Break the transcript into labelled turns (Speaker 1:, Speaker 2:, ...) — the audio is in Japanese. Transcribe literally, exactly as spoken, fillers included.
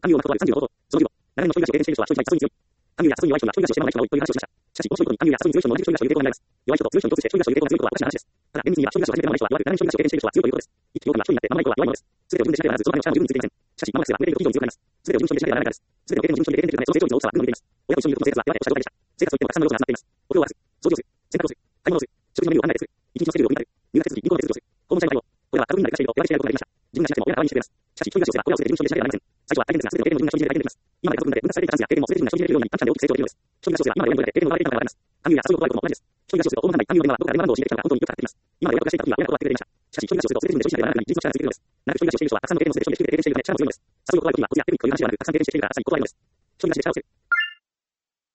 Speaker 1: 勧誘をまくとあるさんじゅうのこと。そのじゅうご、長年の一人暮らしを経験している人は一人対多数に強い。勧誘や誘いに弱い人が一人暮らしをしてもらうという話をしました。しかし、この人に勧誘や誘いに強い人の同じ一人暮らしをいる傾向が見られます。弱い人と強い人に共通して一人暮らしをいる傾向が強いことはおかしな話です。ただ、厳密に言えば一人暮らしを始めて間もない人は、いわゆる長年の一人暮らしを経験している人は強いということです。一気に多くが一人になって間もない人は弱いものです。すべてを自分でしなければならず、その前の力も十分についていません。しかし、間もなくすれば売れていると企業に強くなります。すべてを自分一人でしなければならないからです。すべての経験も自分一人で経験できるため、その成長率の大きさは群を抜いています。親と一緒にいることの生活は、親として弱いとした状態でした。生活といってもたくさんの要素が集まっています。お風呂を沸かす、掃除をする、洗濯をする、買い物をする、食事のメニューを考えて作る、一日のスケジュールを組み立てる、入学手続き、銀行の手続きをする、訪問者に対応。これらは過分になりがちしていると手分けしていないことができました。自分がしなくても親が代わりにしてくれます。しかし、一人暮らしをすれば、これらをすべて自分一人でしなければなりません。最初は大変ですが、すべての経験も自分一人で体験できます。今まで家族の中でどんな成長をしているように、短期間で大きく成長できるのです。一人暮らしをすれば、親が代わりにしてくれます。一人暮らしをすれば、親が代わりにしてくれます。勧誘や誘いを断ることも同じです。一人暮らしをすると、訪問販売、勧誘を電話はどこから電話番号を教えてきたのか、ほとんどによくかかってきます。今まで親が暮らしていた時は親が断ってくれていました。しかし、一人暮らしをすると、すべて自分で処理しなければならないのに、自立の力がついているのです。長く一人暮らしをしている人は、たくさんの経験をすでに一人で経験しているため、力も強いのです。誘いを断る時には、コツやテクニックをいろんな手段でたくさん経験しているから、さらに断るのです。一人暮らしで力をつける。